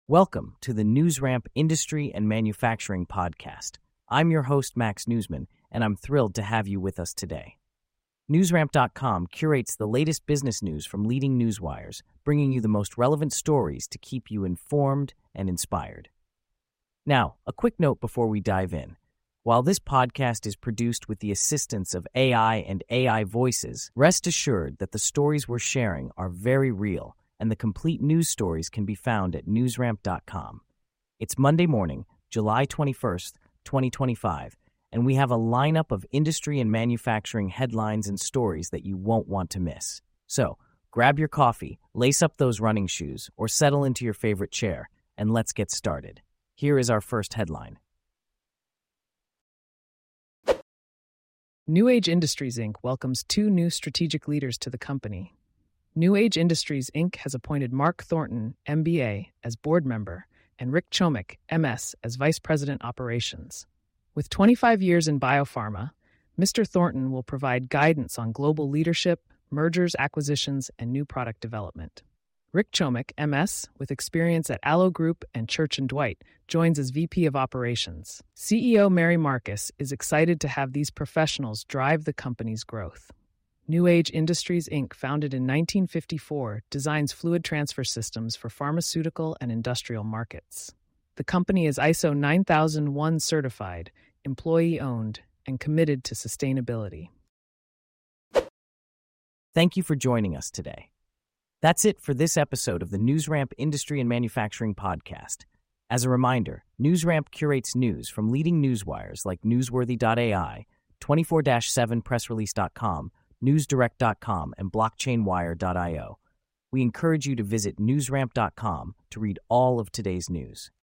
Welcome to the NewsRamp Industry and Manufacturing Podcast. I'm your host, Max Newsman, and I'm thrilled to have you with us today. NewsRamp.com curates the latest business news from leading newswires, bringing you the most relevant stories to keep you informed and inspired. Now, a quick note before we dive in. While this podcast is produced with the assistance of AI and AI voices, rest assured that the stories we're sharing are very real, and the complete news stories can be found at newsramp.com. It's Monday morning, July 21st, 2025, and we have a lineup of industry and manufacturing headlines and stories that you won't want to miss. So, grab your coffee, lace up those running shoes, or settle into your favorite chair, and let's get started. Here is our first headline. New Age Industries, Inc. welcomes two new strategic leaders to the company. New Age Industries, Inc. has appointed Mark Thornton, MBA, as board member, and Rick Chomick, MS, as vice president operations. With 25 years in biopharma, Mr. Thornton will provide guidance on global leadership, mergers, acquisitions, and new product development. Rick Chomick, MS, with experience at Allo Group and Church & Dwight, joins as VP of Operations. CEO Mary Marcus is excited to have these professionals drive the company's growth. New Age Industries, Inc., founded in 1954, designs fluid transfer systems for pharmaceutical and industrial markets. The company is ISO 9001 certified, employee-owned, and committed to sustainability. Thank you for joining us today. That's it for this episode of the NewsRamp Industry and Manufacturing Podcast. As a reminder, NewsRamp curates news from leading newswires like Newsworthy.ai, 24/7pressrelease.com, newsdirect.com, and blockchainwire.io. We encourage you to visit newsramp.com to read all of today's news.